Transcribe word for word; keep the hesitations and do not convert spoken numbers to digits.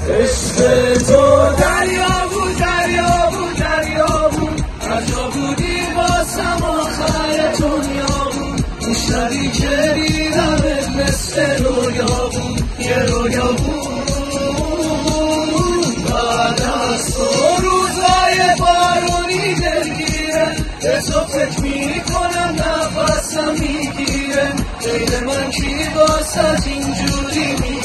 عشق تو دریا بود دریا بود دریا بود هرجا بودی باسم آخر دنیا بود اون شبی که دیدمت مثل رویا بود یه رویا بود بعد از تو روزای بارونی دلگیره به تو فکر میکنم نفسم میگیره غیر من کی واسه اینجوری میگیره